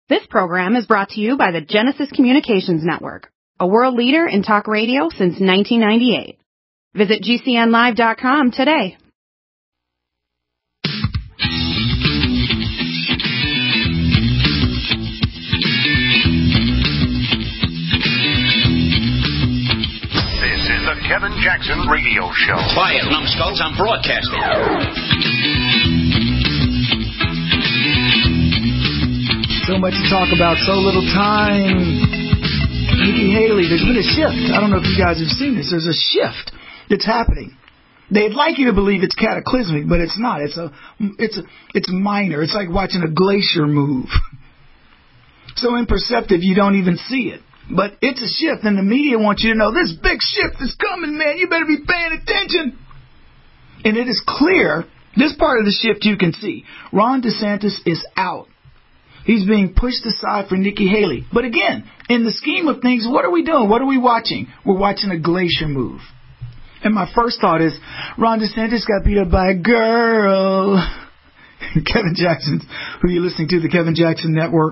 This program is brought to you by the Genesis Communications Network, a world leader in talk radio since 1998. Visit GCNlive.com today. This is the Kevin Jackson Radio Show. Quiet, numbskulls, I'm broadcasting. So much to talk about, so little time. Nikki Haley, there's been a shift. I don't know if you guys have seen this. There's a shift that's happening. They'd like you to believe it's cataclysmic, but it's not. It's minor. It's like watching a glacier move. So imperceptive you don't even see it. But it's a shift, and the media wants you to know this big shift is coming, man. You better be paying attention. And it is clear, this part of the shift you can see. Ron DeSantis is out. He's being pushed aside for Nikki Haley. But again, in the scheme of things, what are we doing? What are we watching? We're watching a glacier move. And my first thought is, Ron DeSantis got beat up by a girl. Kevin Jackson, who you're listening to, the Kevin Jackson Network,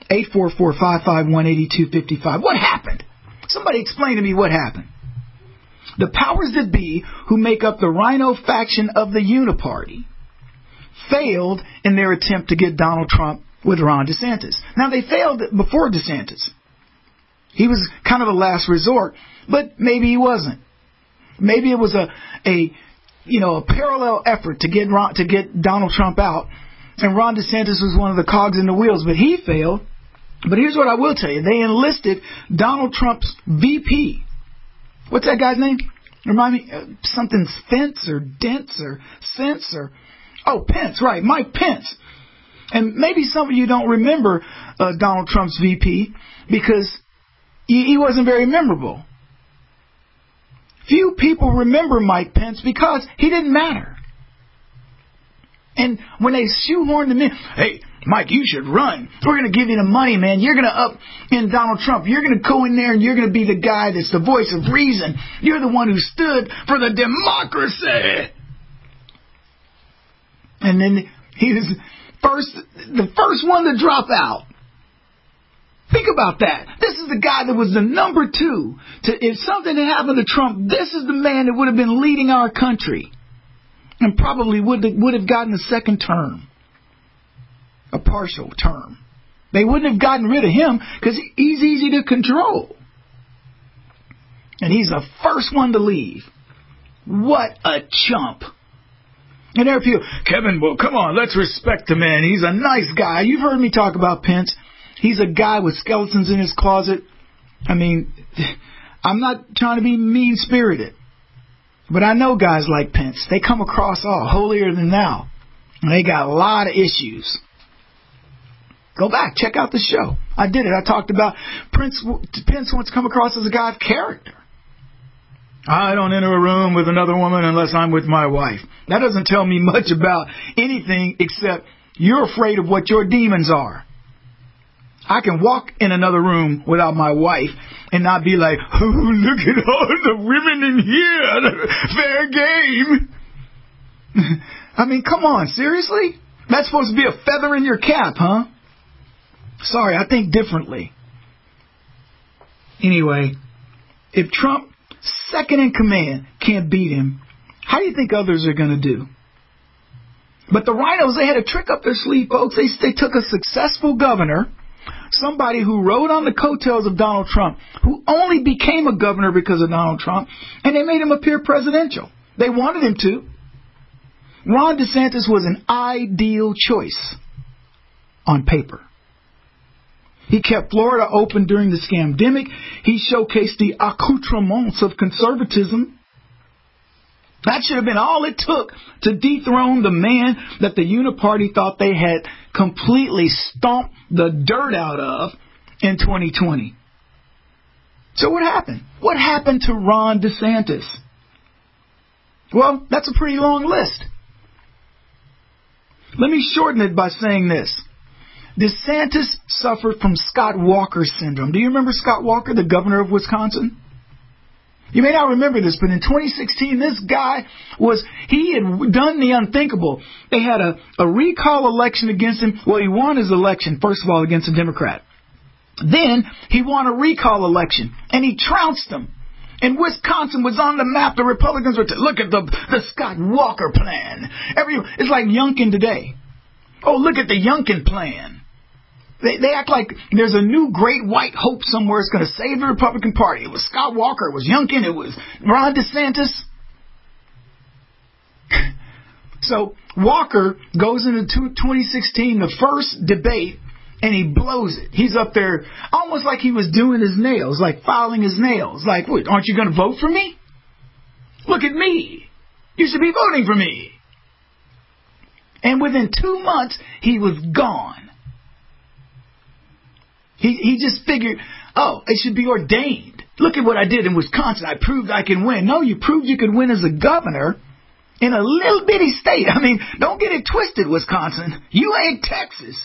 844-551-8255. What happened? Somebody explain to me what happened. The powers that be who make up the Rhino faction of the Uniparty failed in their attempt to get Donald Trump with Ron DeSantis. Now, they failed before DeSantis. He was kind of a last resort, but maybe he wasn't. Maybe it was a parallel effort to get Donald Trump out, and Ron DeSantis was one of the cogs in the wheels, but he failed. But here's what I will tell you. They enlisted Donald Trump's VP. What's that guy's name? Remind me, something Spence or Dents or Sense or... Oh, Pence, right, Mike Pence. And maybe some of you don't remember Donald Trump's VP because he wasn't very memorable. Few people remember Mike Pence because he didn't matter. And when they shoehorned him in, hey, Mike, you should run. We're going to give you the money, man. You're going to up in Donald Trump. You're going to go in there and you're going to be the guy that's the voice of reason. You're the one who stood for the democracy. And then he was... the first one to drop out. Think about that. This is the guy that was the number two. If something had happened to Trump, this is the man that would have been leading our country. And probably would have gotten a second term. A partial term. They wouldn't have gotten rid of him because he's easy to control. And he's the first one to leave. What a chump. And there are people, Kevin, well, come on, let's respect the man. He's a nice guy. You've heard me talk about Pence. He's a guy with skeletons in his closet. I mean, I'm not trying to be mean-spirited. But I know guys like Pence. They come across all holier than thou. And they got a lot of issues. Go back, check out the show. I did it. I talked about Pence wants to come across as a guy of character. I don't enter a room with another woman unless I'm with my wife. That doesn't tell me much about anything except you're afraid of what your demons are. I can walk in another room without my wife and not be like, oh, look at all the women in here. Fair game. I mean, come on, seriously? That's supposed to be a feather in your cap, huh? Sorry, I think differently. Anyway, if Trump, second in command, can't beat him, how do you think others are going to do? But the rhinos, they had a trick up their sleeve, folks. They took a successful governor, somebody who rode on the coattails of Donald Trump, who only became a governor because of Donald Trump, and they made him appear presidential. They wanted him to. Ron DeSantis was an ideal choice on paper. He kept Florida open during the scamdemic. He showcased the accoutrements of conservatism. That should have been all it took to dethrone the man that the Uniparty thought they had completely stomped the dirt out of in 2020. So what happened? What happened to Ron DeSantis? Well, that's a pretty long list. Let me shorten it by saying this. DeSantis suffered from Scott Walker syndrome. Do you remember Scott Walker, the governor of Wisconsin? You may not remember this, but in 2016, this guy he had done the unthinkable. They had a recall election against him. Well, he won his election, first of all, against a Democrat. Then he won a recall election, and he trounced them. And Wisconsin was on the map. The Republicans were look at the Scott Walker plan. It's like Youngkin today. Oh, look at the Youngkin plan. They act like there's a new great white hope somewhere that's going to save the Republican Party. It was Scott Walker. It was Youngkin. It was Ron DeSantis. So Walker goes into 2016, the first debate, and he blows it. He's up there almost like he was doing his nails, like filing his nails. Like, what, aren't you going to vote for me? Look at me. You should be voting for me. And within 2 months, he was gone. He just figured, oh, it should be ordained. Look at what I did in Wisconsin. I proved I can win. No, you proved you could win as a governor in a little bitty state. I mean, don't get it twisted, Wisconsin. You ain't Texas.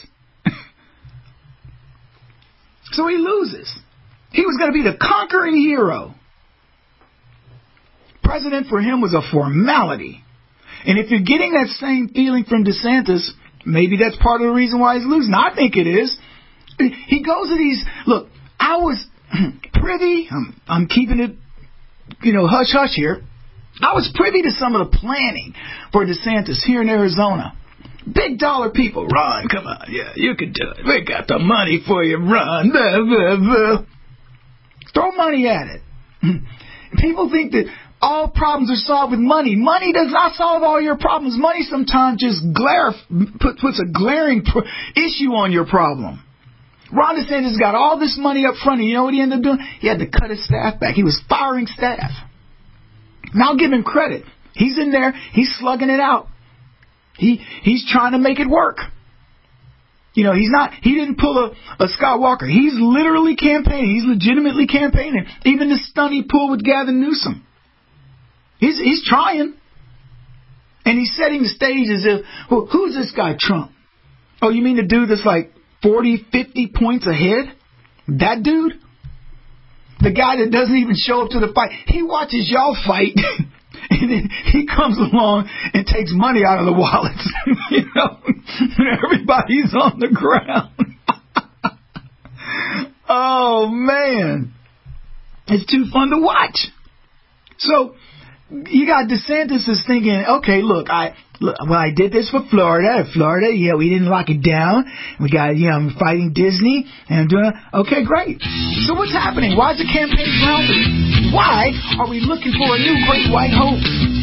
So he loses. He was going to be the conquering hero. President for him was a formality. And if you're getting that same feeling from DeSantis, maybe that's part of the reason why he's losing. I think it is. He goes to these, look, I was privy, I'm keeping it, hush-hush here. I was privy to some of the planning for DeSantis here in Arizona. Big dollar people, Ron, come on, yeah, you can do it. We got the money for you, Ron. Blah, blah, blah. Throw money at it. People think that all problems are solved with money. Money does not solve all your problems. Money sometimes just puts a glaring issue on your problem. Ron DeSantis got all this money up front, and you know what he ended up doing? He had to cut his staff back. He was firing staff. Now give him credit. He's in there. He's slugging it out. He's trying to make it work. He didn't pull a Scott Walker. He's literally campaigning. He's legitimately campaigning. Even the stunt he pulled with Gavin Newsom. He's trying. And he's setting the stage as if, well, who's this guy, Trump? Oh, you mean the dude that's like 40, 50 points ahead? That dude? The guy that doesn't even show up to the fight. He watches y'all fight, and then he comes along and takes money out of the wallets. And everybody's on the ground. Oh, man. It's too fun to watch. So, you got DeSantis is thinking, okay, look, I did this for Florida. Florida, yeah, we didn't lock it down. We got, I'm fighting Disney, and I'm doing, okay, great. So what's happening? Why is the campaign floundering? Why are we looking for a new great white hope?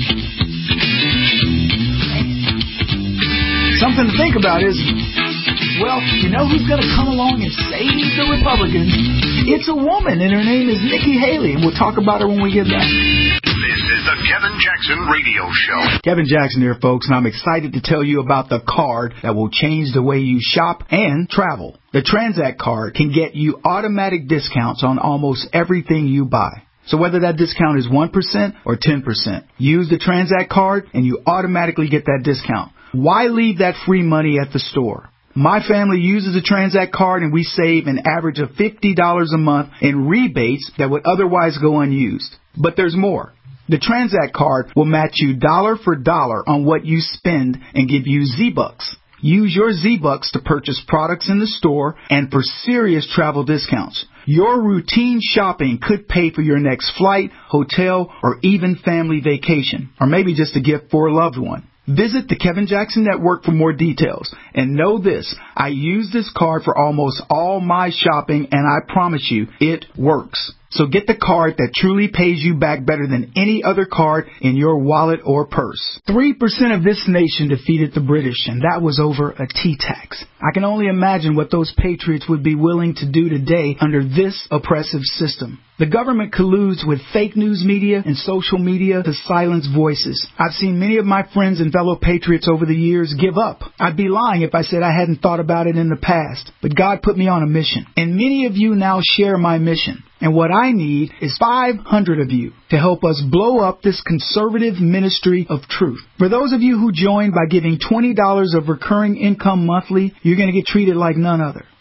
Something to think about is, well, you know who's going to come along and save the Republicans? It's a woman, and her name is Nikki Haley, and we'll talk about her when we get back. This is the Kevin Jackson Radio Show. Kevin Jackson here, folks, and I'm excited to tell you about the card that will change the way you shop and travel. The Transact card can get you automatic discounts on almost everything you buy. So whether that discount is 1% or 10%, use the Transact card and you automatically get that discount. Why leave that free money at the store? My family uses the Transact card and we save an average of $50 a month in rebates that would otherwise go unused. But there's more. The Transact card will match you dollar for dollar on what you spend and give you Z-Bucks. Use your Z-Bucks to purchase products in the store and for serious travel discounts. Your routine shopping could pay for your next flight, hotel, or even family vacation, or maybe just a gift for a loved one. Visit the Kevin Jackson Network for more details. And know this, I use this card for almost all my shopping, and I promise you, it works. So get the card that truly pays you back better than any other card in your wallet or purse. 3% of this nation defeated the British, and that was over a tea tax. I can only imagine what those patriots would be willing to do today under this oppressive system. The government colludes with fake news media and social media to silence voices. I've seen many of my friends and fellow patriots over the years give up. I'd be lying if I said I hadn't thought about it in the past. But God put me on a mission. And many of you now share my mission. And what I need is 500 of you to help us blow up this conservative ministry of truth. For those of you who join by giving $20 of recurring income monthly, you're going to get treated like none other.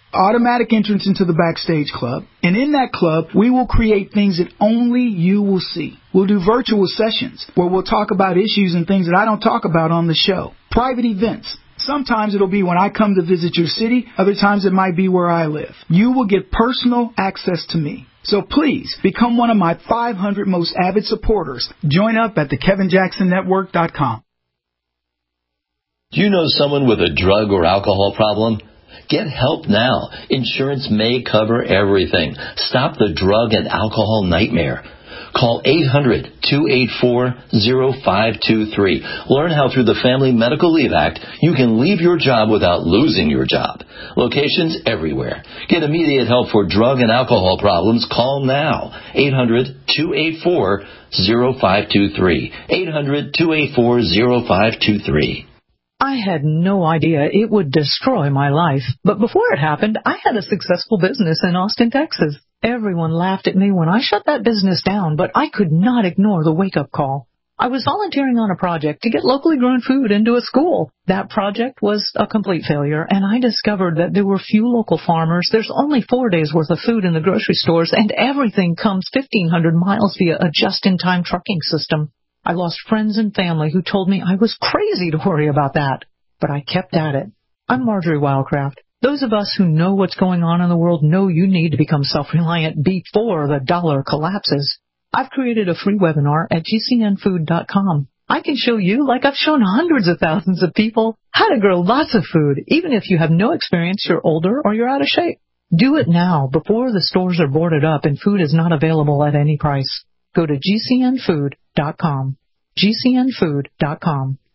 automatic entrance into the Backstage Club. And in that club, we will create things that only you will see. We'll do virtual sessions where we'll talk about issues and things that I don't talk about on the show. Private events. Sometimes it'll be when I come to visit your city. Other times it might be where I live. You will get personal access to me. So please become one of my 500 most avid supporters. Join up at thekevinjacksonnetwork.com. Do you know someone with a drug or alcohol problem? Get help now. Insurance may cover everything. Stop the drug and alcohol nightmare. Call 800-284-0523. Learn how through the Family Medical Leave Act you can leave your job without losing your job. Locations everywhere. Get immediate help for drug and alcohol problems. Call now. 800-284-0523. 800-284-0523. I had no idea it would destroy my life. But before it happened, I had a successful business in Austin, Texas. Everyone laughed at me when I shut that business down, but I could not ignore the wake-up call. I was volunteering on a project to get locally grown food into a school. That project was a complete failure, and I discovered that there were few local farmers. There's only 4 days' worth of food in the grocery stores, and everything comes 1,500 miles via a just-in-time trucking system. I lost friends and family who told me I was crazy to worry about that. But I kept at it. I'm Marjorie Wildcraft. Those of us who know what's going on in the world know you need to become self-reliant before the dollar collapses. I've created a free webinar at gcnfood.com. I can show you, like I've shown hundreds of thousands of people, how to grow lots of food, even if you have no experience, you're older, or you're out of shape. Do it now, before the stores are boarded up and food is not available at any price. Go to gcnfood.com. gcnfood.com.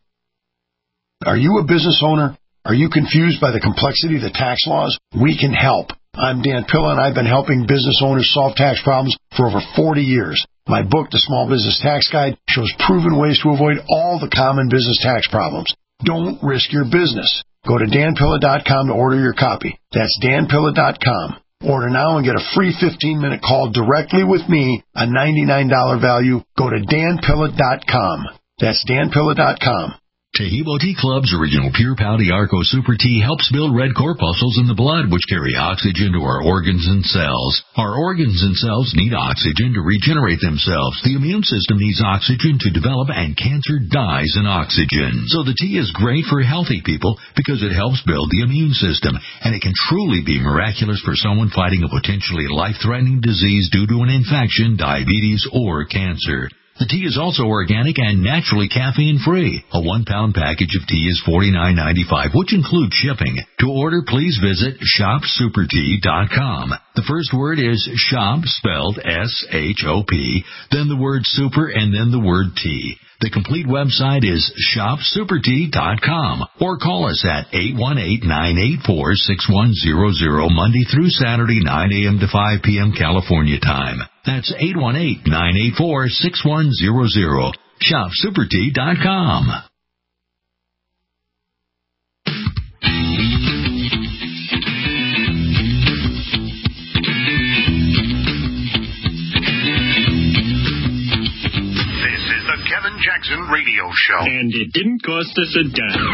Are you a business owner? Are you confused by the complexity of the tax laws? We can help. I'm Dan Pilla, and I've been helping business owners solve tax problems for over 40 years. My book, The Small Business Tax Guide, shows proven ways to avoid all the common business tax problems. Don't risk your business. Go to danpilla.com to order your copy. That's danpilla.com. Order now and get a free 15-minute call directly with me, a $99 value. Go to danpilla.com. That's danpilla.com. Taheebo Tea Club's original Pure Pouty Arco Super Tea helps build red corpuscles in the blood, which carry oxygen to our organs and cells. Our organs and cells need oxygen to regenerate themselves. The immune system needs oxygen to develop, and cancer dies in oxygen. So the tea is great for healthy people because it helps build the immune system, and it can truly be miraculous for someone fighting a potentially life-threatening disease due to an infection, diabetes, or cancer. The tea is also organic and naturally caffeine-free. A 1-pound package of tea is $49.95, which includes shipping. To order, please visit shopsupertea.com. The first word is shop, spelled S-H-O-P, then the word super, and then the word tea. The complete website is shopsupertea.com, or call us at 818-984-6100, Monday through Saturday, 9 a.m. to 5 p.m. California time. That's 818-984-6100. shopsupertea.com. Kevin Jackson Radio Show. And it didn't cost us a dime.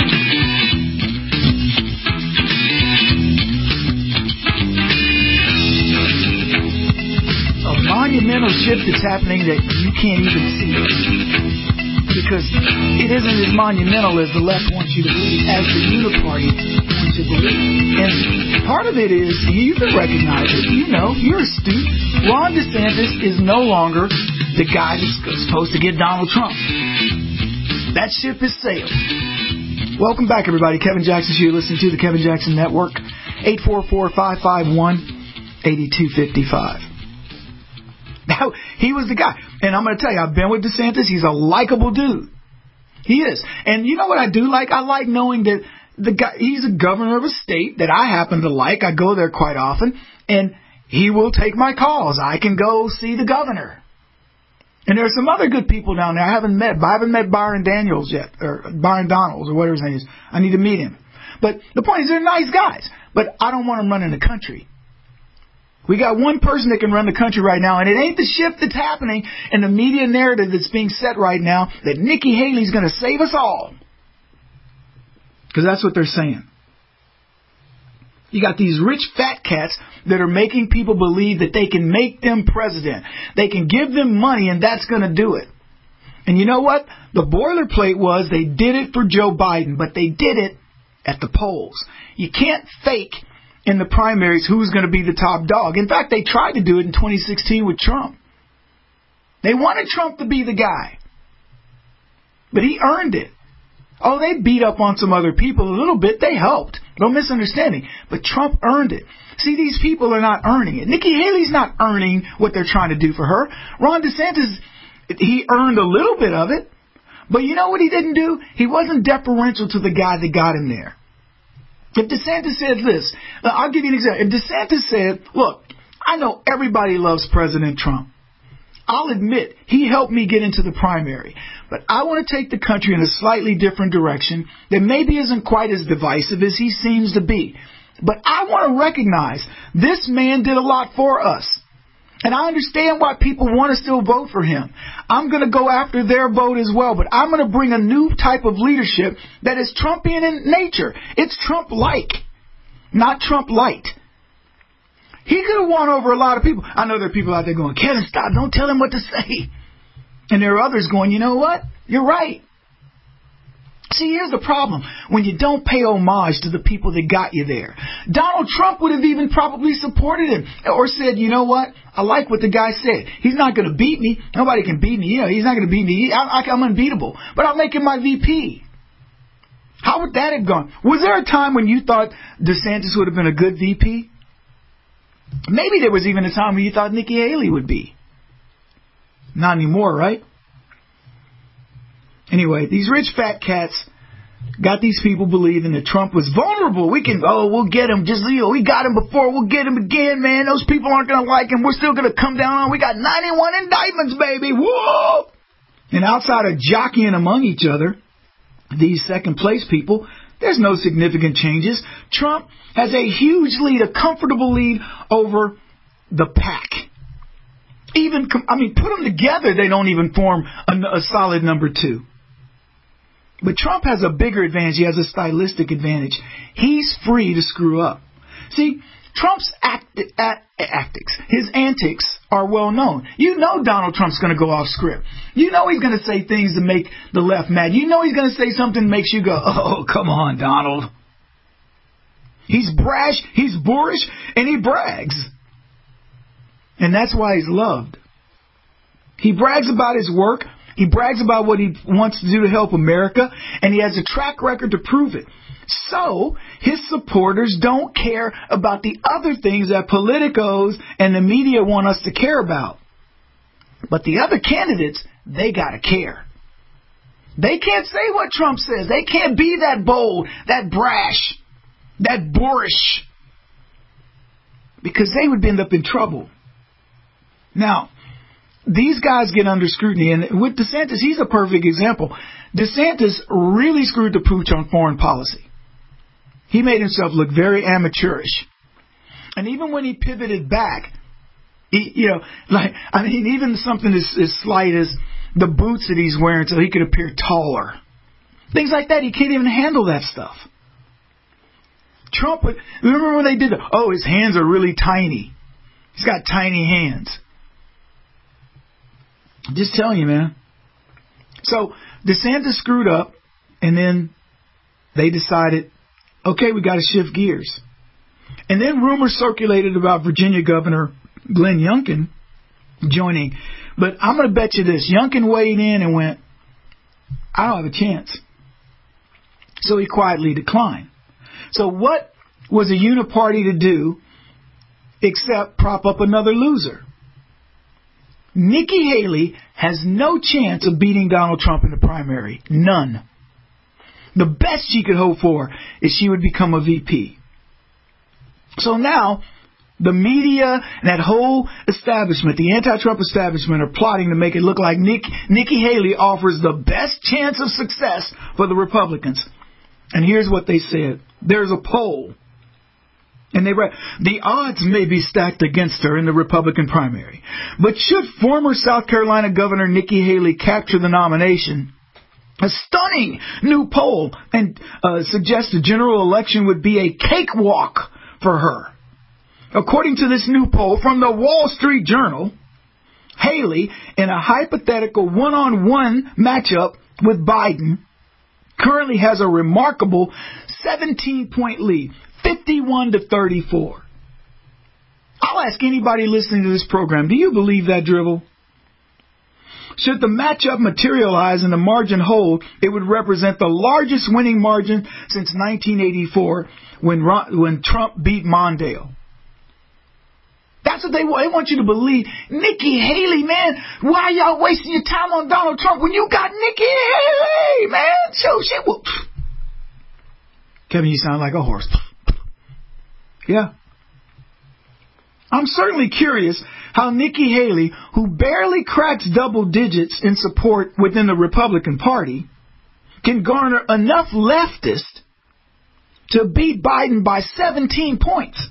A monumental shift is happening that you can't even see. Because it isn't as monumental as the left wants you to believe, as the Uniparty wants you to believe. And part of it is, you can recognize it. You know, you're astute. Ron DeSantis is no longer the guy that's supposed to get Donald Trump. That ship has sailed. Welcome back, everybody. Kevin Jackson here. Listening to the Kevin Jackson Network. 844-551-8255. Now, he was the guy. And I'm going to tell you, I've been with DeSantis. He's a likable dude. He is. And you know what I do like? I like knowing that the guy, he's a governor of a state that I happen to like. I go there quite often. And he will take my calls. I can go see the governor. And there's some other good people down there I haven't met Byron Daniels yet, or Byron Donalds, or whatever his name is. I need to meet him. But the point is, they're nice guys. But I don't want them running the country. We got one person that can run the country right now, and it ain't the shift that's happening in the media narrative that's being set right now that Nikki Haley's going to save us all. Because that's what they're saying. You got these rich fat cats that are making people believe that they can make them president. They can give them money and that's going to do it. And you know what? The boilerplate was they did it for Joe Biden, but they did it at the polls. You can't fake in the primaries who's going to be the top dog. In fact, they tried to do it in 2016 with Trump. They wanted Trump to be the guy. But he earned it. Oh, they beat up on some other people a little bit. They helped. No misunderstanding. But Trump earned it. See, these people are not earning it. Nikki Haley's not earning what they're trying to do for her. Ron DeSantis, he earned a little bit of it. But you know what he didn't do? He wasn't deferential to the guy that got him there. If DeSantis said this, I'll give you an example. If DeSantis said, look, I know everybody loves President Trump. I'll admit he helped me get into the primary, but I want to take the country in a slightly different direction that maybe isn't quite as divisive as he seems to be. But I want to recognize this man did a lot for us. And I understand why people want to still vote for him. I'm going to go after their vote as well, but I'm going to bring a new type of leadership that is Trumpian in nature. It's Trump-like, not Trump-light. He could have won over a lot of people. I know there are people out there going, Kevin, stop, don't tell him what to say. And there are others going, you know what? You're right. See, here's the problem. When you don't pay homage to the people that got you there. Donald Trump would have even probably supported him or said, you know what? I like what the guy said. He's not going to beat me. Nobody can beat me. He's not going to beat me. I'm unbeatable. But I'll make him my VP. How would that have gone? Was there a time when you thought DeSantis would have been a good VP? Maybe there was even a time when you thought Nikki Haley would be. Not anymore, right? Anyway, these rich fat cats got these people believing that Trump was vulnerable. We'll get him. Just, we got him before. We'll get him again, man. Those people aren't going to like him. We're still going to come down on. We got 91 indictments, baby. Whoa! And outside of jockeying among each other, these second place people, there's no significant changes. Trump has a huge lead, a comfortable lead over the pack. Put them together, they don't even form a solid number two. But Trump has a bigger advantage. He has a stylistic advantage. He's free to screw up. See, Trump's his antics are well known. You know Donald Trump's going to go off script. You know he's going to say things to make the left mad. You know he's going to say something that makes you go, oh, come on, Donald. He's brash, he's boorish, and he brags. And that's why he's loved. He brags about his work. He brags about what he wants to do to help America, and he has a track record to prove it. So, his supporters don't care about the other things that politicos and the media want us to care about. But the other candidates, they gotta care. They can't say what Trump says. They can't be that bold, that brash, that boorish, because they would end up in trouble. Now, these guys get under scrutiny, and with DeSantis, he's a perfect example. DeSantis really screwed the pooch on foreign policy. He made himself look very amateurish. And even when he pivoted back, even something as slight as the boots that he's wearing so he could appear taller. Things like that, he can't even handle that stuff. Trump, remember when they did his hands are really tiny. He's got tiny hands. Just telling you, man. So DeSantis screwed up, and then they decided, okay, we got to shift gears. And then rumors circulated about Virginia Governor Glenn Youngkin joining. But I'm going to bet you this. Youngkin weighed in and went, I don't have a chance. So he quietly declined. So what was a uniparty to do except prop up another loser? Nikki Haley has no chance of beating Donald Trump in the primary. None. The best she could hope for is she would become a VP. So now, the media and that whole establishment, the anti-Trump establishment, are plotting to make it look like Nikki Haley offers the best chance of success for the Republicans. And here's what they said. There's a poll. And they write, the odds may be stacked against her in the Republican primary. But should former South Carolina Governor Nikki Haley capture the nomination, a stunning new poll and suggests the general election would be a cakewalk for her. According to this new poll from the Wall Street Journal, Haley, in a hypothetical one-on-one matchup with Biden, currently has a remarkable 17-point lead, 51-34. I'll ask anybody listening to this program, do you believe that drivel? Should the matchup materialize and the margin hold, it would represent the largest winning margin since 1984 when Trump beat Mondale. That's what they want you to believe. Nikki Haley, man, why y'all wasting your time on Donald Trump when you got Nikki Haley, man? So she will. Kevin, you sound like a horse. Yeah. I'm certainly curious how Nikki Haley, who barely cracks double digits in support within the Republican Party, can garner enough leftists to beat Biden by 17 points.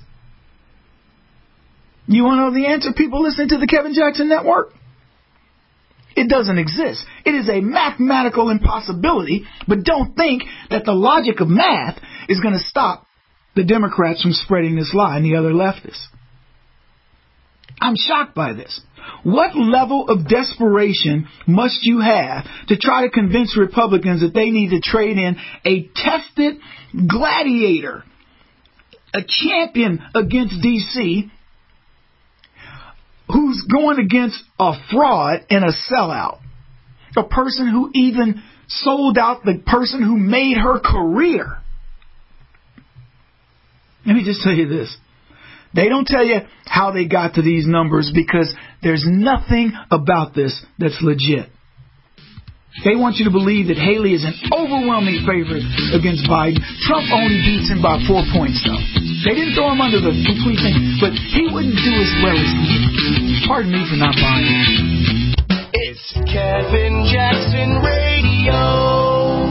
You want to know the answer, people listening to the Kevin Jackson Network? It doesn't exist. It is a mathematical impossibility, but don't think that the logic of math is going to stop the Democrats from spreading this lie and the other leftists. I'm shocked by this. What level of desperation must you have to try to convince Republicans that they need to trade in a tested gladiator, a champion against D.C., who's going against a fraud and a sellout, a person who even sold out the person who made her career? Let me just tell you this. They don't tell you how they got to these numbers because there's nothing about this that's legit. They want you to believe that Haley is an overwhelming favorite against Biden. Trump only beats him by 4 points, though. They didn't throw him under the complete thing, but he wouldn't do as well as he. Pardon me for not buying it. It's Kevin Jackson Radio.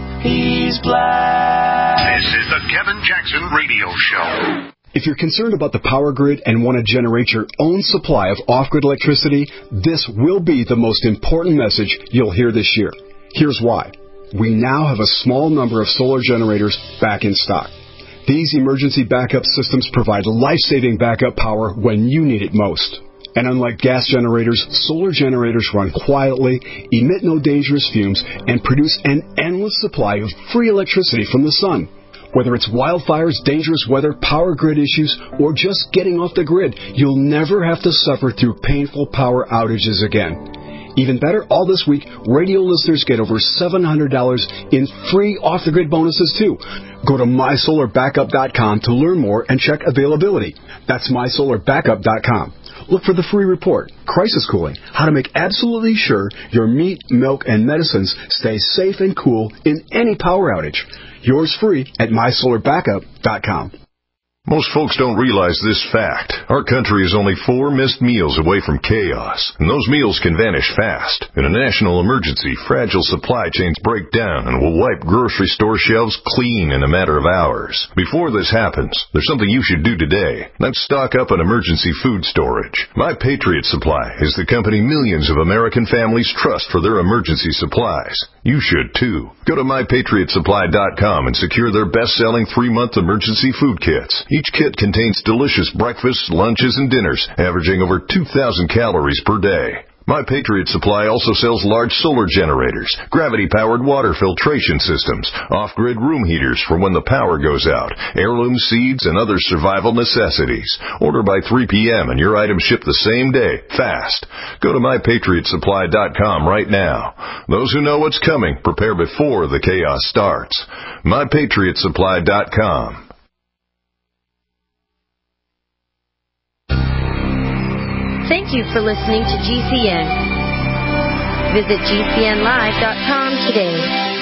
He's black. This is the Kevin Jackson Radio Show. If you're concerned about the power grid and want to generate your own supply of off-grid electricity, this will be the most important message you'll hear this year. Here's why. We now have a small number of solar generators back in stock. These emergency backup systems provide life-saving backup power when you need it most. And unlike gas generators, solar generators run quietly, emit no dangerous fumes, and produce an endless supply of free electricity from the sun. Whether it's wildfires, dangerous weather, power grid issues, or just getting off the grid, you'll never have to suffer through painful power outages again. Even better, all this week, radio listeners get over $700 in free off-the-grid bonuses, too. Go to MySolarBackup.com to learn more and check availability. That's MySolarBackup.com. Look for the free report, Crisis Cooling, how to make absolutely sure your meat, milk, and medicines stay safe and cool in any power outage. Yours free at MySolarBackup.com. Most folks don't realize this fact. Our country is only 4 missed meals away from chaos, and those meals can vanish fast. In a national emergency, fragile supply chains break down and will wipe grocery store shelves clean in a matter of hours. Before this happens, there's something you should do today. That's stock up on emergency food storage. My Patriot Supply is the company millions of American families trust for their emergency supplies. You should, too. Go to MyPatriotSupply.com and secure their best-selling 3-month emergency food kits. Each kit contains delicious breakfasts, lunches, and dinners, averaging over 2,000 calories per day. My Patriot Supply also sells large solar generators, gravity-powered water filtration systems, off-grid room heaters for when the power goes out, heirloom seeds, and other survival necessities. Order by 3 p.m. and your items ship the same day, fast. Go to MyPatriotSupply.com right now. Those who know what's coming prepare before the chaos starts. MyPatriotSupply.com. Thank you for listening to GCN. Visit GCNlive.com today.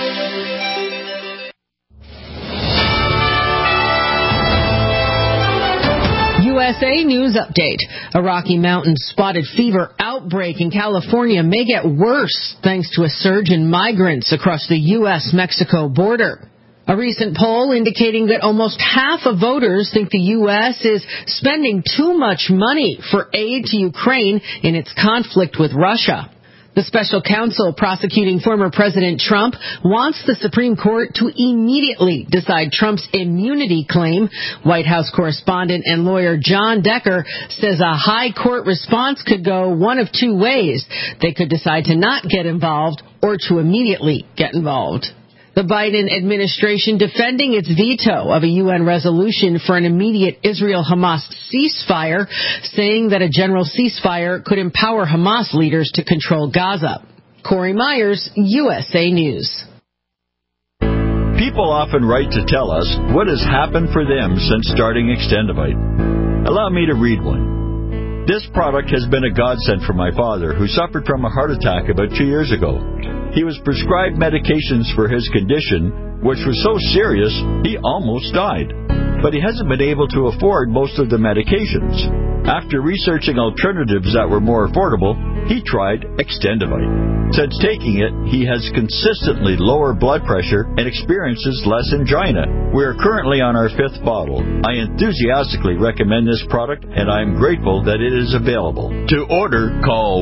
USA News Update. A Rocky Mountain spotted fever outbreak in California may get worse thanks to a surge in migrants across the U.S.-Mexico border. A recent poll indicating that almost half of voters think the U.S. is spending too much money for aid to Ukraine in its conflict with Russia. The special counsel prosecuting former President Trump wants the Supreme Court to immediately decide Trump's immunity claim. White House correspondent and lawyer John Decker says a high court response could go one of two ways. They could decide to not get involved or to immediately get involved. The Biden administration defending its veto of a UN resolution for an immediate Israel-Hamas ceasefire, saying that a general ceasefire could empower Hamas leaders to control Gaza. Corey Myers, USA News. People often write to tell us what has happened for them since starting Extendivite. Allow me to read one. This product has been a godsend for my father, who suffered from a heart attack about 2 years ago. He was prescribed medications for his condition, which was so serious he almost died. But he hasn't been able to afford most of the medications. After researching alternatives that were more affordable, he tried Extendivite. Since taking it, he has consistently lower blood pressure and experiences less angina. We are currently on our 5th bottle. I enthusiastically recommend this product, and I am grateful that it is available. To order, call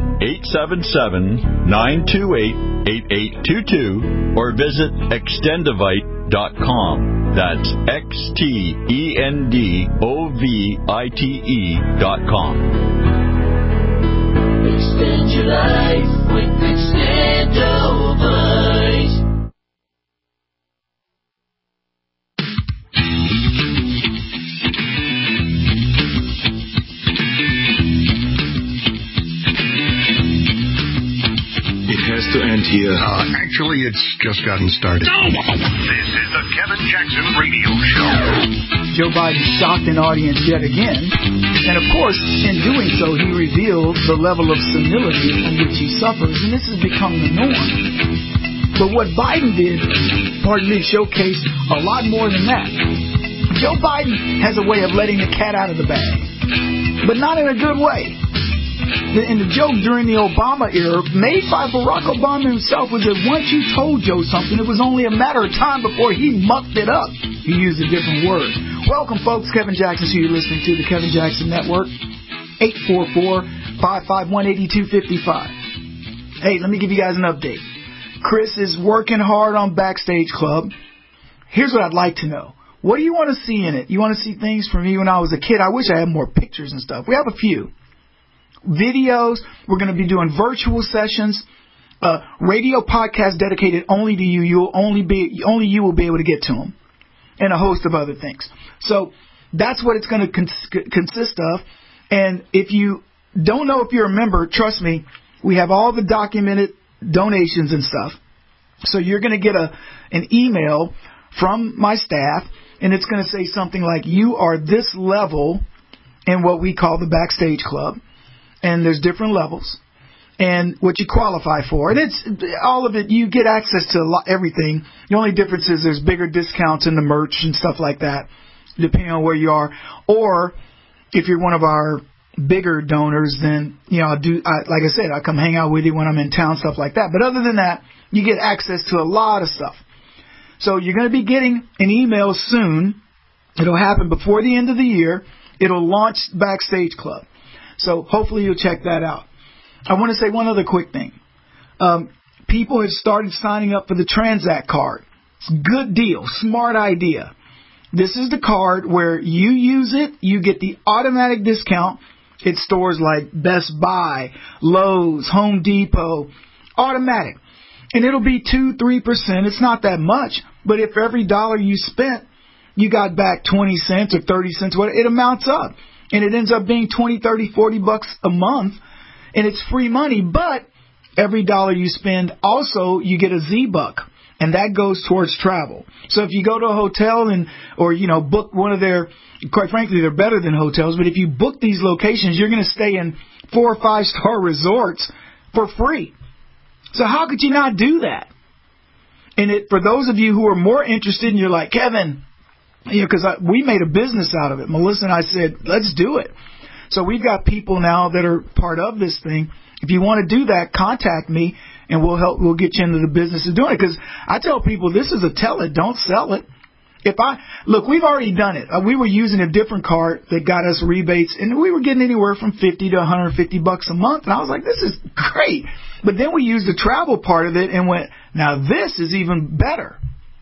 1-877-928-8822 or visit Extendivite.com. That's Extendovite.com. Extend your life with Extendovite. It has to end here. Actually, it's just gotten started. This is the Kevin Jackson Radio Show. Joe Biden shocked an audience yet again. And of course, in doing so, he revealed the level of senility from which he suffers. And this has become the norm. But what Biden did, showcased a lot more than that. Joe Biden has a way of letting the cat out of the bag. But not in a good way. And the joke during the Obama era, made by Barack Obama himself, was that once you told Joe something, it was only a matter of time before he mucked it up. He used a different word. Welcome, folks. Kevin Jackson, so you're listening to the Kevin Jackson Network. 844-551-8255. Hey, let me give you guys an update. Chris is working hard on Backstage Club. Here's what I'd like to know. What do you want to see in it? You want to see things from me when I was a kid? I wish I had more pictures and stuff. We have a few. Videos. We're going to be doing virtual sessions. Radio podcast dedicated only to you. Only you will be able to get to them. And a host of other things. So that's what it's going to consist of. And if you don't know if you're a member, trust me, we have all the documented donations and stuff. So you're going to get an email from my staff, and it's going to say something like, you are this level in what we call the Backstage Club. And there's different levels and what you qualify for. And it's all of it. You get access to everything. The only difference is there's bigger discounts in the merch and stuff like that, depending on where you are. Or if you're one of our bigger donors, then, like I said, I come hang out with you when I'm in town, stuff like that. But other than that, you get access to a lot of stuff. So you're going to be getting an email soon. It'll happen before the end of the year. It'll launch Backstage Club. So hopefully you'll check that out. I want to say one other quick thing. People have started signing up for the Transact card. It's a good deal. Smart idea. This is the card where you use it, you get the automatic discount at stores like Best Buy, Lowe's, Home Depot. Automatic. And it'll be 2-3%. It's not that much. But if every dollar you spent, you got back 20 cents or 30 cents, it amounts up. And it ends up being $20, $30, $40 a month. And it's free money. But every dollar you spend, also you get a Z-Buck. And that goes towards travel. So if you go to a hotel or book one of their, quite frankly, they're better than hotels. But if you book these locations, you're going to stay in 4 or 5 star resorts for free. So how could you not do that? And for those of you who are more interested and you're like, Kevin, because we made a business out of it. Melissa and I said, let's do it. So we've got people now that are part of this thing. If you want to do that, contact me and we'll get you into the business of doing it. Because I tell people, this is a tell it, don't sell it. Look, we've already done it. We were using a different card that got us rebates, and we were getting anywhere from $50 to $150 a month. And I was like, this is great. But then we used the travel part of it and went, now this is even better.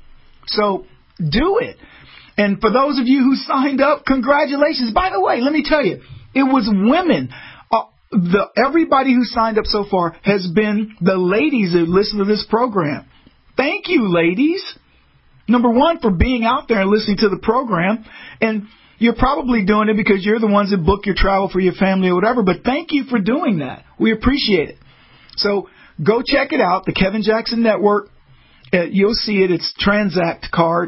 So do it. And for those of you who signed up, congratulations. By the way, let me tell you, it was women. Everybody who signed up so far has been the ladies that listen to this program. Thank you, ladies. Number one, for being out there and listening to the program. And you're probably doing it because you're the ones that book your travel for your family or whatever. But thank you for doing that. We appreciate it. So go check it out, the Kevin Jackson Network. You'll see it. It's Transact card,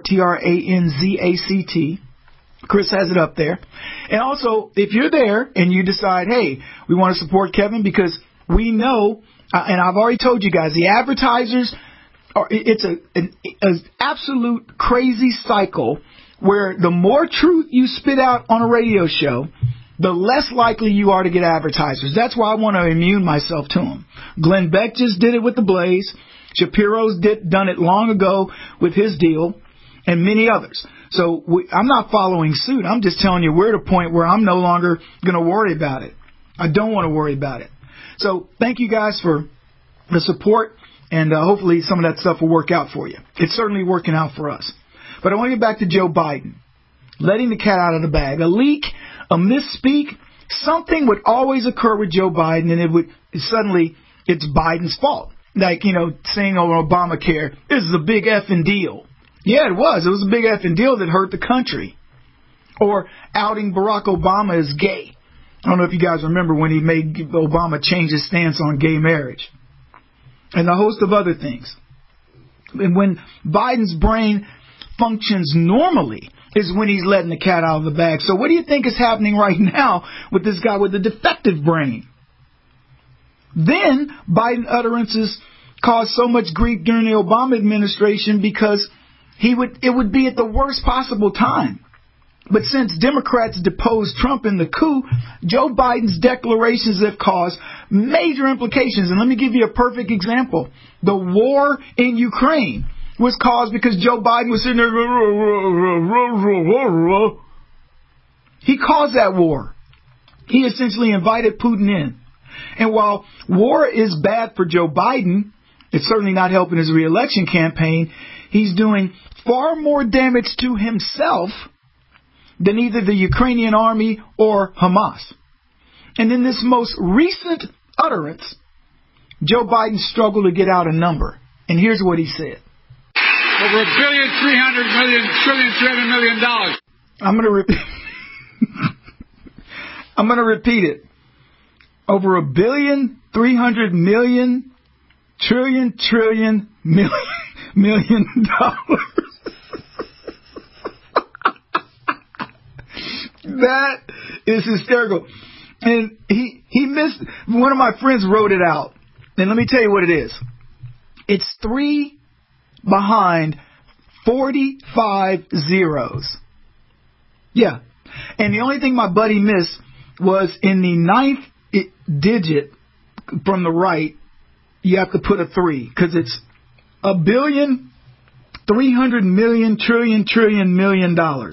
TRANZACT. Chris has it up there. And also, if you're there and you decide, hey, we want to support Kevin because we know, and I've already told you guys, the advertisers, it's an absolute crazy cycle where the more truth you spit out on a radio show, the less likely you are to get advertisers. That's why I want to immune myself to them. Glenn Beck just did it with The Blaze. Shapiro's done it long ago with his deal, and many others. So I'm not following suit. I'm just telling you we're at a point where I'm no longer going to worry about it. I don't want to worry about it. So thank you guys for the support, and hopefully some of that stuff will work out for you. It's certainly working out for us. But I want to get back to Joe Biden. Letting the cat out of the bag. A leak, a misspeak, something would always occur with Joe Biden, and suddenly it's Biden's fault. Like, saying over Obamacare, this is a big effing deal. Yeah, it was. It was a big effing deal that hurt the country. Or outing Barack Obama as gay. I don't know if you guys remember when he made Obama change his stance on gay marriage. And a host of other things. And when Biden's brain functions normally is when he's letting the cat out of the bag. So what do you think is happening right now with this guy with the defective brain? Then Biden utterances caused so much grief during the Obama administration because it would be at the worst possible time. But since Democrats deposed Trump in the coup, Joe Biden's declarations have caused major implications. And let me give you a perfect example. The war in Ukraine was caused because Joe Biden was sitting there. He caused that war. He essentially invited Putin in. And while war is bad for Joe Biden, it's certainly not helping his re-election campaign. He's doing far more damage to himself than either the Ukrainian army or Hamas. And in this most recent utterance, Joe Biden struggled to get out a number. And here's what he said. Over $1,300,000,000,300 million. I'm going to repeat it. Over $1,300,000,000,000,000,000,000,000. That is hysterical. And he missed. One of my friends wrote it out. And let me tell you what it is. It's 3 behind 45 zeros. Yeah. And the only thing my buddy missed was in the 9th digit from the right, you have to put a 3 because it's $1,300,000,000,000,000,000,000,000,000.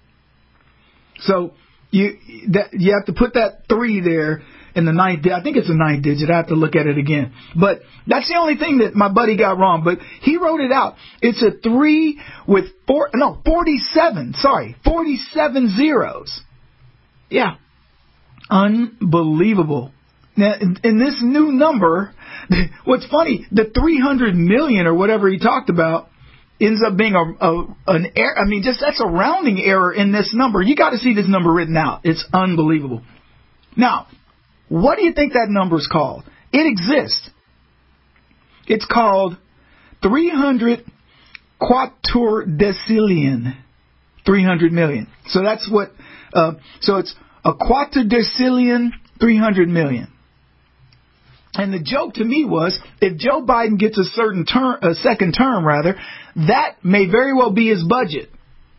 So you have to put that 3 there in the 9th. I think it's the 9th digit. I have to look at it again. But that's the only thing that my buddy got wrong. But he wrote it out. It's a 3 with 47. Sorry, 47 zeros. Yeah. Unbelievable. Now, in this new number, what's funny, the 300 million or whatever he talked about ends up being an error. I mean, that's a rounding error in this number. You got to see this number written out. It's unbelievable. Now, what do you think that number is called? It exists. It's called 300 quattordecillion. 300 million. So that's what. So it's a quattordecillion, 300 million. And the joke to me was, if Joe Biden gets a second term, that may very well be his budget.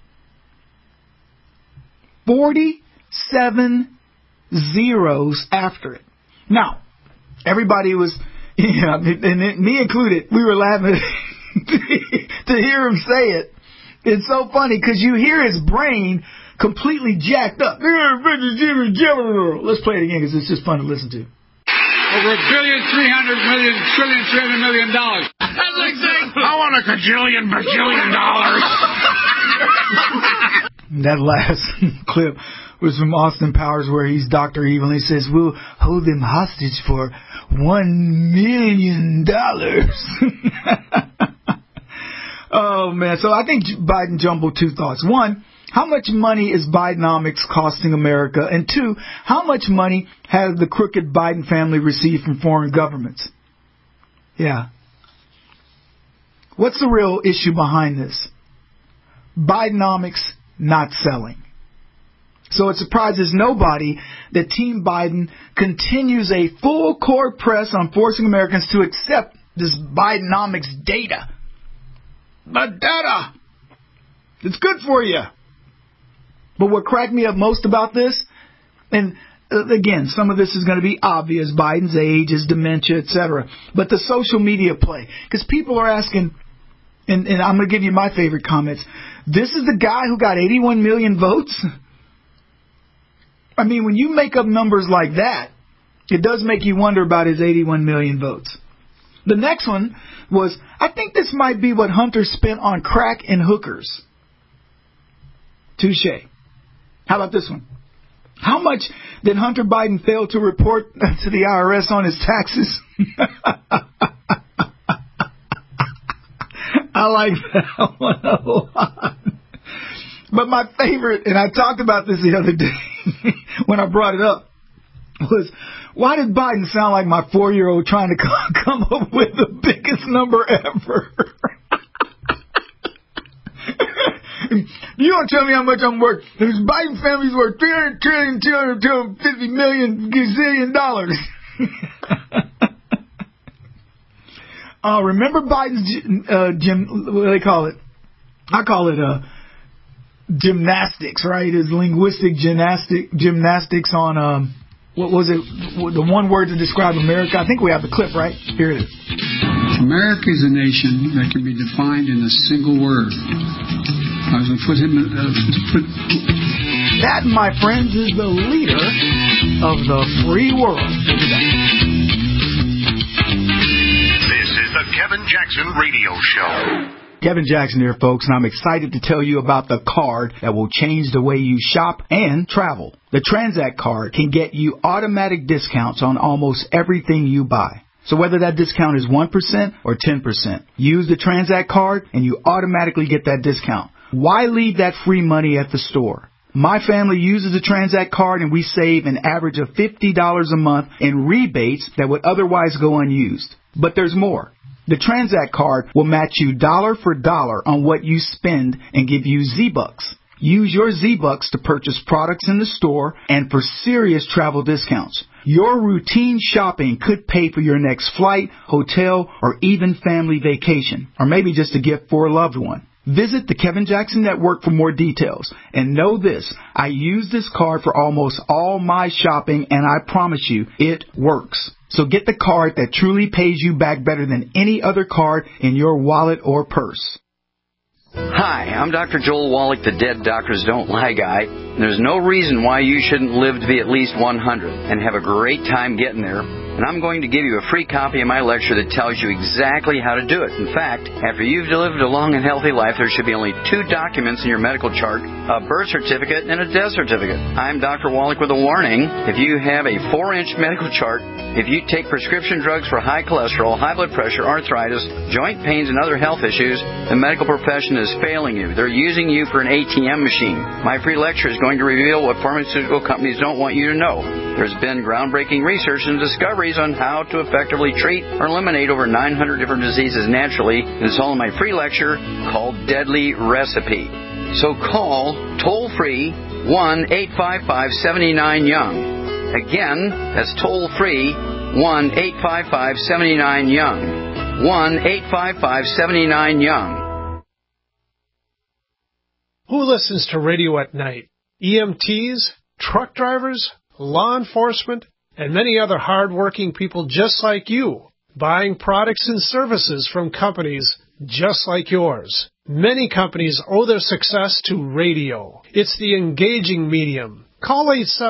47 zeros after it. Now, everybody was, and me included, we were laughing to hear him say it. It's so funny because you hear his brain completely jacked up. Let's play it again because it's just fun to listen to. Over $1,300,000,000,300 million. That's like saying, I want a cajillion bajillion dollars. That last clip was from Austin Powers where he's Dr. Evil and he says, we'll hold them hostage for $1 million. Oh, man. So I think Biden jumbled two thoughts. One, how much money is Bidenomics costing America? And two, how much money has the crooked Biden family received from foreign governments? Yeah. What's the real issue behind this? Bidenomics not selling. So it surprises nobody that Team Biden continues a full court press on forcing Americans to accept this Bidenomics data. But data, it's good for you. But what cracked me up most about this, and again, some of this is going to be obvious, Biden's age, his dementia, etc. But the social media play, because people are asking, and I'm going to give you my favorite comments, this is the guy who got 81 million votes? I mean, when you make up numbers like that, it does make you wonder about his 81 million votes. The next one was, I think this might be what Hunter spent on crack and hookers. Touche. How about this one? How much did Hunter Biden fail to report to the IRS on his taxes? I like that one a lot. But my favorite, and I talked about this the other day when I brought it up, was why did Biden sound like my 4-year-old trying to come up with the biggest number ever? You don't tell me how much I'm worth. The Biden family's worth $300 trillion, $250 million gazillion dollars. Remember Biden's what do they call it? I call it gymnastics, right? His linguistic gymnastics on what was it? The one word to describe America. I think we have the clip, right? Here it is. America is a nation that can be defined in a single word. I was going to put him. That, my friends, is the leader of the free world. This is the Kevin Jackson Radio Show. Kevin Jackson here, folks, and I'm excited to tell you about the card that will change the way you shop and travel. The Transact card can get you automatic discounts on almost everything you buy. So whether that discount is 1% or 10%, use the Transact card and you automatically get that discount. Why leave that free money at the store? My family uses the Transact card and we save an average of $50 a month in rebates that would otherwise go unused. But there's more. The Transact card will match you dollar for dollar on what you spend and give you Z-Bucks. Use your Z-Bucks to purchase products in the store and for serious travel discounts. Your routine shopping could pay for your next flight, hotel, or even family vacation, or maybe just a gift for a loved one. Visit the Kevin Jackson Network for more details. And know this, I use this card for almost all my shopping, and I promise you, it works. So get the card that truly pays you back better than any other card in your wallet or purse. Hi, I'm Dr. Joel Wallach, the Dead Doctors Don't Lie guy. There's no reason why you shouldn't live to be at least 100 and have a great time getting there. And I'm going to give you a free copy of my lecture that tells you exactly how to do it. In fact, after you've lived a long and healthy life, there should be only 2 documents in your medical chart, a birth certificate and a death certificate. I'm Dr. Wallach with a warning. If you have a 4-inch medical chart, if you take prescription drugs for high cholesterol, high blood pressure, arthritis, joint pains, and other health issues, the medical profession is failing you. They're using you for an ATM machine. My free lecture is going to reveal what pharmaceutical companies don't want you to know. There's been groundbreaking research and discoveries on how to effectively treat or eliminate over 900 different diseases naturally. It's all in my free lecture called Deadly Recipe. So call toll-free 1-855-79-YOUNG. Again, that's toll-free 1-855-79-YOUNG. 1-855-79-YOUNG. Who listens to radio at night? EMTs, truck drivers, law enforcement, and many other hard-working people just like you, buying products and services from companies just like yours. Many companies owe their success to radio. It's the engaging medium. Call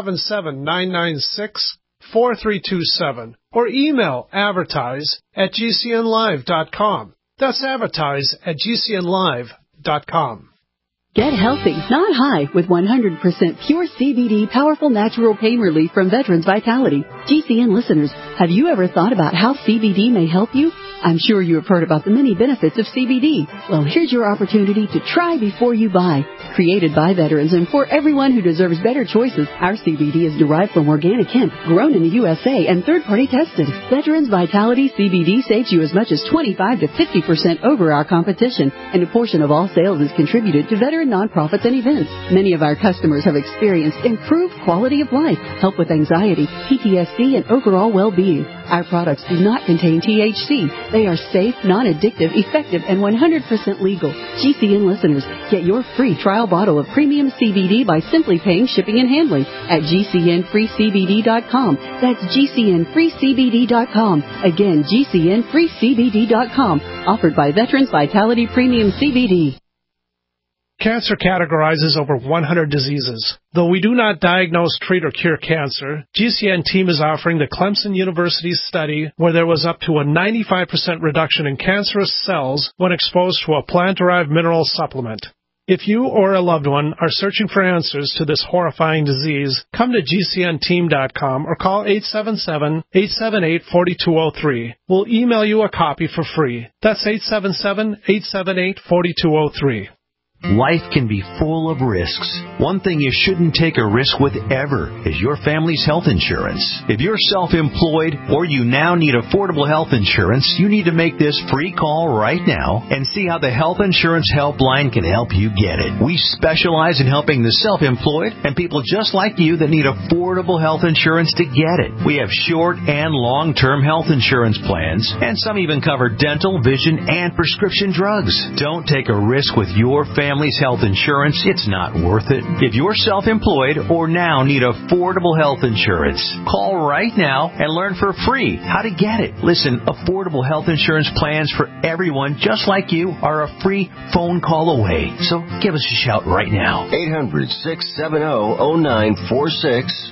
877-996-4327 or email advertise@gcnlive.com. That's advertise@gcnlive.com. Get healthy, not high, with 100% pure CBD powerful natural pain relief from Veterans Vitality. GCN listeners, have you ever thought about how CBD may help you? I'm sure you have heard about the many benefits of CBD. Well, here's your opportunity to try before you buy. Created by veterans and for everyone who deserves better choices, our CBD is derived from organic hemp, grown in the USA and third-party tested. Veterans Vitality CBD saves you as much as 25 to 50% over our competition, and a portion of all sales is contributed to veteran nonprofits and events. Many of our customers have experienced improved quality of life, help with anxiety, PTSD, and overall well-being. Our products do not contain THC. They are safe, non-addictive, effective, and 100% legal. GCN listeners, get your free trial bottle of premium CBD by simply paying shipping and handling at GCNFreeCBD.com. That's GCNFreeCBD.com. Again, GCNFreeCBD.com. Offered by Veterans Vitality Premium CBD. Cancer categorizes over 100 diseases. Though we do not diagnose, treat, or cure cancer, GCN team is offering the Clemson University study where there was up to a 95% reduction in cancerous cells when exposed to a plant-derived mineral supplement. If you or a loved one are searching for answers to this horrifying disease, come to GCNteam.com or call 877-878-4203. We'll email you a copy for free. That's 877-878-4203. Life can be full of risks. One thing you shouldn't take a risk with ever is your family's health insurance. If you're self-employed or you now need affordable health insurance, you need to make this free call right now and see how the Health Insurance Helpline can help you get it. We specialize in helping the self-employed and people just like you that need affordable health insurance to get it. We have short and long-term health insurance plans, and some even cover dental, vision, and prescription drugs. Don't take a risk with your family's health insurance. It's not worth it. If you're self-employed or now need affordable health insurance, call right now and learn for free how to get it. Listen, affordable health insurance plans for everyone just like you are a free phone call away. So give us a shout right now. 800-670-0946.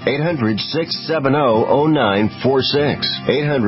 800-670-0946.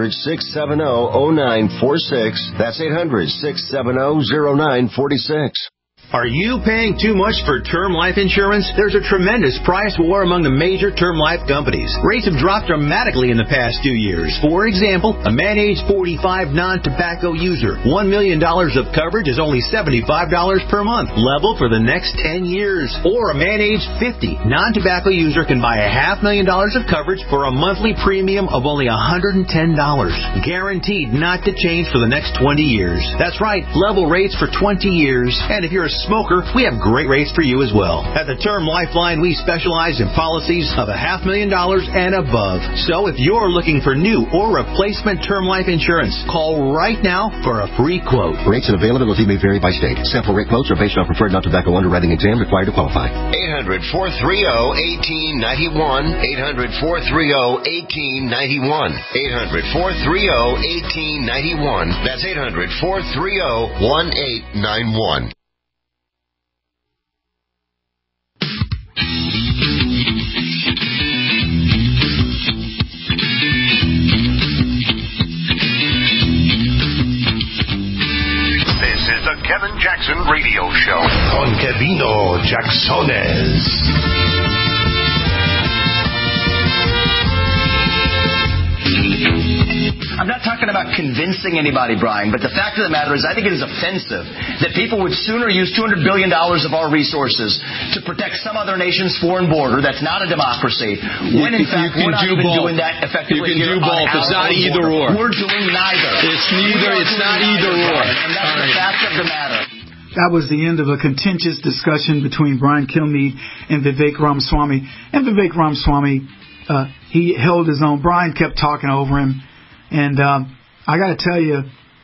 800-670-0946. That's 800-670-0946. Are you paying too much for term life insurance? There's a tremendous price war among the major term life companies. Rates have dropped dramatically in the past 2 years. For example, a man age 45 non-tobacco user, $1 million of coverage is only $75 per month, level for the next 10 years. Or a man age 50 non-tobacco user can buy $500,000 of coverage for a monthly premium of only $110, guaranteed not to change for the next 20 years. That's right, level rates for 20 years. And if you're a smoker, we have great rates for you as well. At the Term Lifeline, we specialize in policies of $500,000 and above. So if you're looking for new or replacement term life insurance, call right now for a free quote. Rates and availability may vary by state. Sample rate quotes are based on preferred non-tobacco underwriting exam required to qualify. 800-430-1891. 800-430-1891. 800-430-1891. That's 800-430-1891. The Kevin Jackson Radio Show. Con Kevino Jacksones. I'm not talking about convincing anybody, Brian, but the fact of the matter is I think it is offensive that people would sooner use $200 billion of our resources to protect some other nation's foreign border that's not a democracy, when in fact we're not even doing that effectively. You can do both. It's not either or. We're doing neither. It's neither. It's not either or. And that's the fact of the matter. That was the end of a contentious discussion between Brian Kilmeade and Vivek Ramaswamy. And Vivek Ramaswamy, he held his own. Brian kept talking over him. And I got to tell you,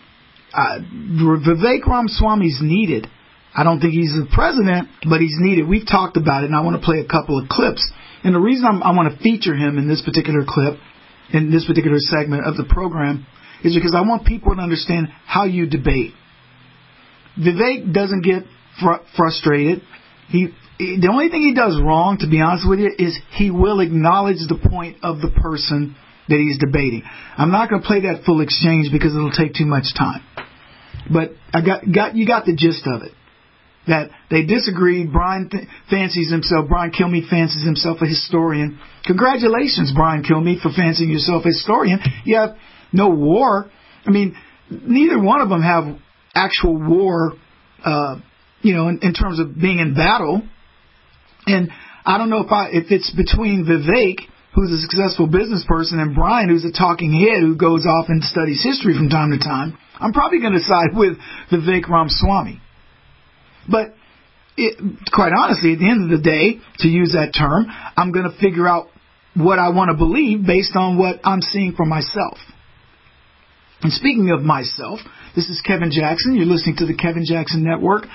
Vivek Ramaswamy's needed. I don't think he's the president, but he's needed. We've talked about it, and I want to play a couple of clips. And the reason I want to feature him in this particular clip, in this particular segment of the program, is because I want people to understand how you debate. Vivek doesn't get frustrated. The only thing he does wrong, to be honest with you, is he will acknowledge the point of the person that he's debating. I'm not going to play that full exchange because it'll take too much time. But you got the gist of it. That they disagreed. Brian Kilmeade fancies himself a historian. Congratulations, Brian Kilmeade, for fancying yourself a historian. You have no war. I mean, neither one of them have actual war, in terms of being in battle. And I don't know if it's between Vivek, who's a successful business person, and Brian, who's a talking head who goes off and studies history from time to time. I'm probably going to side with Vivek Ramaswamy. But quite honestly, at the end of the day, to use that term, I'm going to figure out what I want to believe based on what I'm seeing for myself. And speaking of myself, this is Kevin Jackson. You're listening to the Kevin Jackson Network,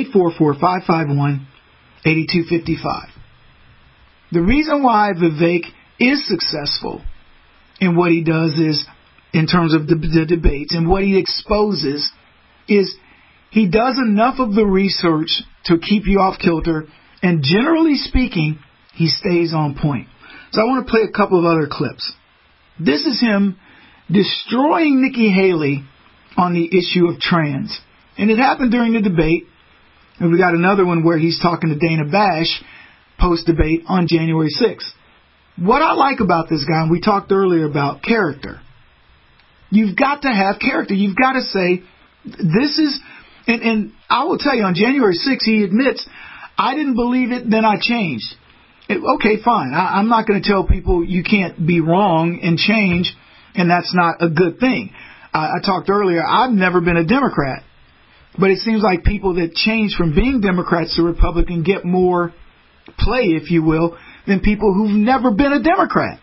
844-551-8255. The reason why Vivek is successful in what he does is, in terms of the debates and what he exposes, is he does enough of the research to keep you off kilter, and generally speaking, he stays on point. So I want to play a couple of other clips. This is him destroying Nikki Haley on the issue of trans. And it happened during the debate. And we got another one where he's talking to Dana Bash post-debate on January 6th. What I like about this guy, and we talked earlier about character. You've got to have character. You've got to say, this is... And I will tell you, on January 6th, he admits, I didn't believe it, then I changed. Okay, fine. I'm not going to tell people you can't be wrong and change, and that's not a good thing. I talked earlier, I've never been a Democrat. But it seems like people that change from being Democrats to Republican get more play, if you will, than people who've never been a Democrat.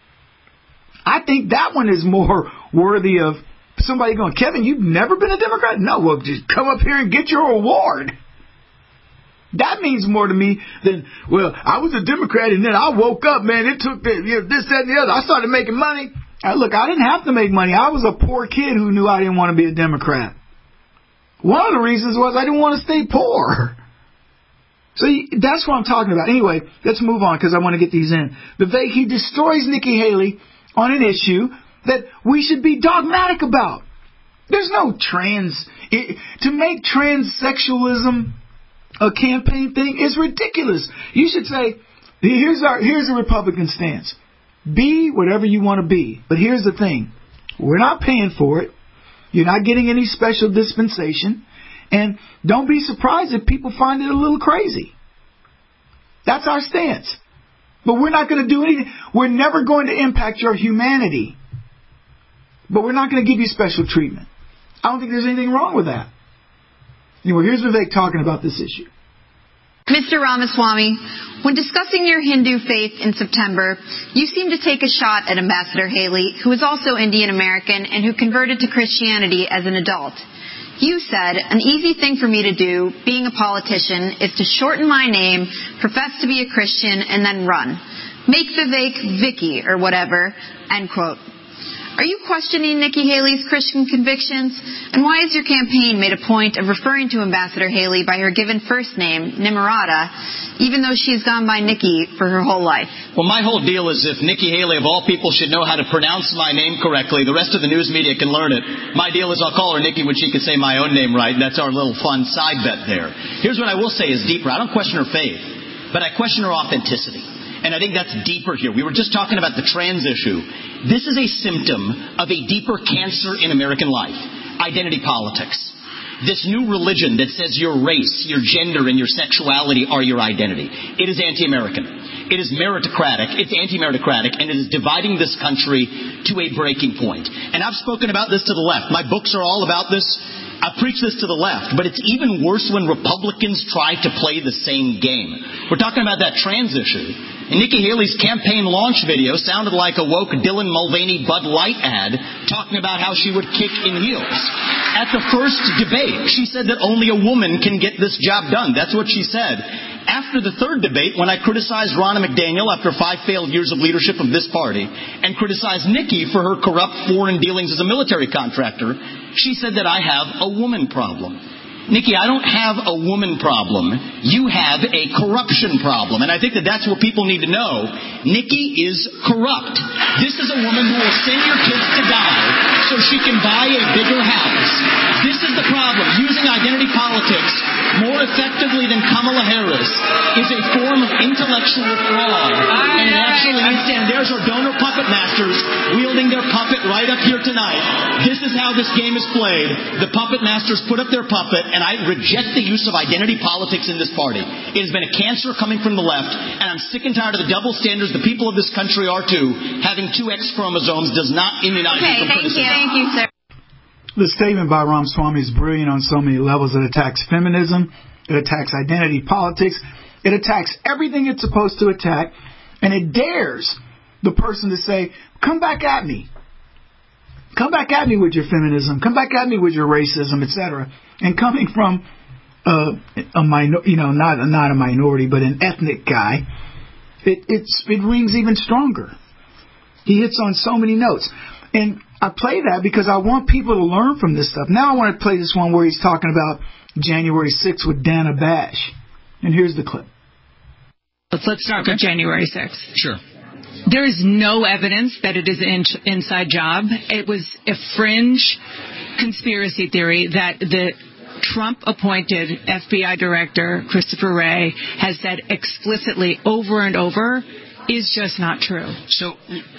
I think that one is more worthy of somebody going, Kevin, you've never been a Democrat? No, well, just come up here and get your award. That means more to me than, well, I was a Democrat and then I woke up, man, it took this, that, and the other. I started making money. Look, I didn't have to make money. I was a poor kid who knew I didn't want to be a Democrat. One of the reasons was I didn't want to stay poor. So that's what I'm talking about. Anyway, let's move on because I want to get these in. Vivek, he destroys Nikki Haley on an issue that we should be dogmatic about. There's no to make transsexualism a campaign thing is ridiculous. You should say, here's a Republican stance. Be whatever you want to be. But here's the thing. We're not paying for it. You're not getting any special dispensation. And don't be surprised if people find it a little crazy. That's our stance. But we're not going to do anything. We're never going to impact your humanity. But we're not going to give you special treatment. I don't think there's anything wrong with that. Anyway, here's Vivek talking about this issue. Mr. Ramaswamy, when discussing your Hindu faith in September, you seemed to take a shot at Ambassador Haley, who is also Indian American and who converted to Christianity as an adult. You said, an easy thing for me to do, being a politician, is to shorten my name, profess to be a Christian, and then run. Make Vivek Vicky or whatever, end quote. Are you questioning Nikki Haley's Christian convictions? And why has your campaign made a point of referring to Ambassador Haley by her given first name, Nimarata, even though she has gone by Nikki for her whole life? Well, my whole deal is if Nikki Haley, of all people, should know how to pronounce my name correctly, the rest of the news media can learn it. My deal is I'll call her Nikki when she can say my own name right, and that's our little fun side bet there. Here's what I will say is deeper. I don't question her faith, but I question her authenticity. And I think that's deeper here. We were just talking about the trans issue. This is a symptom of a deeper cancer in American life. Identity politics. This new religion that says your race, your gender, and your sexuality are your identity. It is anti-American. It is meritocratic. It's anti-meritocratic. And it is dividing this country to a breaking point. And I've spoken about this to the left. My books are all about this. I preach this to the left, but it's even worse when Republicans try to play the same game. We're talking about that trans issue. And Nikki Haley's campaign launch video sounded like a woke Dylan Mulvaney Bud Light ad talking about how she would kick in heels. At the first debate, she said that only a woman can get this job done. That's what she said. After the third debate, when I criticized Ronna McDaniel after 5 failed years of leadership of this party and criticized Nikki for her corrupt foreign dealings as a military contractor, she said that I have a woman problem. Nikki, I don't have a woman problem. You have a corruption problem. And I think that that's what people need to know. Nikki is corrupt. This is a woman who will send your kids to die so she can buy a bigger house. This is the problem. Using identity politics more effectively than Kamala Harris is a form of intellectual fraud. And it actually needs to end. There's our donor puppet masters wielding their puppet right up here tonight. This is how this game is played. The puppet masters put up their puppet, and I reject the use of identity politics in this party. It has been a cancer coming from the left, and I'm sick and tired of the double standards the people of this country are too. Having 2 X chromosomes does not immunize you from criticism. Thank you, sir. The statement by Ramaswamy is brilliant on so many levels. It attacks feminism. It attacks identity politics. It attacks everything it's supposed to attack. And it dares the person to say, come back at me. Come back at me with your feminism. Come back at me with your racism, etc. And coming from not a minority, but an ethnic guy, it rings even stronger. He hits on so many notes. And I play that because I want people to learn from this stuff. Now I want to play this one where he's talking about January 6th with Dana Bash. And here's the clip. Let's start with January 6th. Sure. There is no evidence that it is an inside job. It was a fringe conspiracy theory that the Trump-appointed FBI director, Christopher Wray, has said explicitly over and over is just not true. So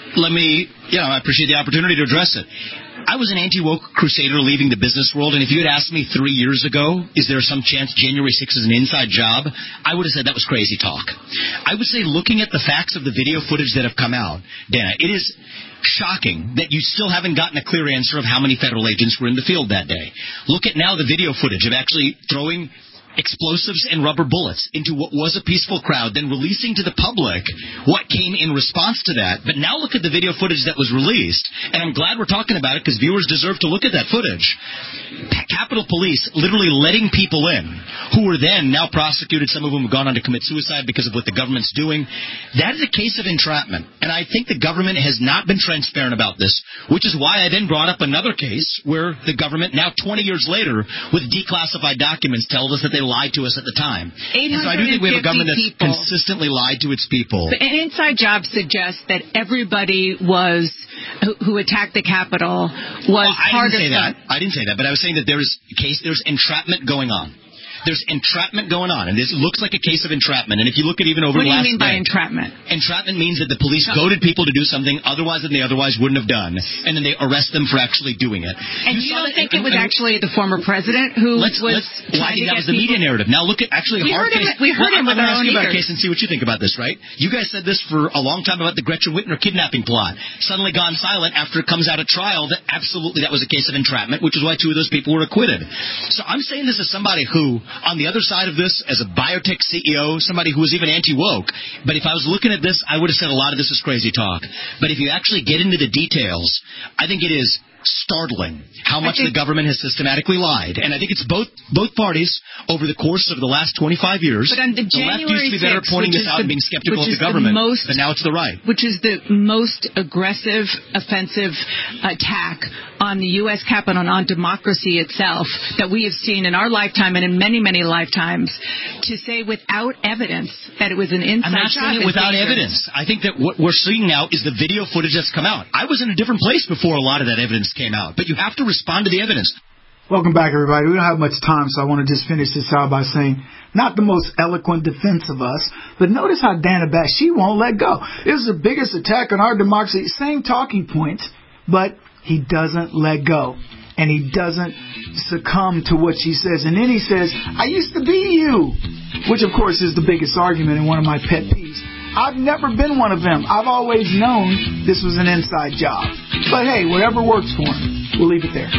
I appreciate the opportunity to address it. I was an anti-woke crusader leaving the business world, and if you had asked me 3 years ago, is there some chance January 6th is an inside job, I would have said that was crazy talk. I would say looking at the facts of the video footage that have come out, Dana, it is shocking that you still haven't gotten a clear answer of how many federal agents were in the field that day. Look at now the video footage of actually throwing explosives and rubber bullets into what was a peaceful crowd, then releasing to the public what came in response to that. But now look at the video footage that was released, and I'm glad we're talking about it because viewers deserve to look at that footage. Capitol Police literally letting people in who were then now prosecuted, some of whom have gone on to commit suicide because of what the government's doing. That is a case of entrapment, and I think the government has not been transparent about this, which is why I then brought up another case where the government, now 20 years later, with declassified documents, tells us that they lied to us at the time. So I do think we have a government that's consistently lied to its people. But an inside job suggests that everybody who attacked the Capitol was part of that. I didn't say that, but I was saying that there's entrapment going on. There's entrapment going on, and this looks like a case of entrapment. And if you look at even over the last day... What do you mean by entrapment? Entrapment means that the police goaded people to do something otherwise than they otherwise wouldn't have done, and then they arrest them for actually doing it. And you don't think it was actually the former president who was trying to get people... That was the media narrative. Now look at actually a hard case... We heard him with our own ears. I'm going to ask you about a case and see what you think about this, right? You guys said this for a long time about the Gretchen Whitmer kidnapping plot. Suddenly gone silent after it comes out at trial that absolutely that was a case of entrapment, which is why 2 of those people were acquitted. So I'm saying this as somebody who, on the other side of this, as a biotech CEO, somebody who was even anti-woke, but if I was looking at this, I would have said a lot of this is crazy talk. But if you actually get into the details, I think it is startling how much the government has systematically lied. And I think it's both parties over the course of the last 25 years. But on the left used to be better at pointing this out and being skeptical of the government, but now it's the right. Which is the most aggressive, offensive attack on the U.S. Capitol and on democracy itself that we have seen in our lifetime and in many, many lifetimes. To say without evidence that it was an inside job. I'm not saying it without evidence. I think that what we're seeing now is the video footage that's come out. I was in a different place before a lot of that evidence came out, but you have to respond to the evidence. Welcome back, everybody. We don't have much time, so I want to just finish this out by saying, not the most eloquent defense of us, but notice how Dana Bash, she won't let go. This is the biggest attack on our democracy. Same talking points, but he doesn't let go. And he doesn't succumb to what she says. And then he says, I used to be you, which, of course, is the biggest argument and one of my pet peeves. I've never been one of them. I've always known this was an inside job. But hey, whatever works for him. We'll leave it there.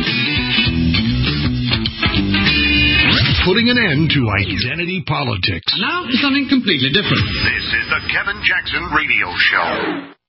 Putting an end to identity politics. Now for something completely different. This is the Kevin Jackson Radio Show.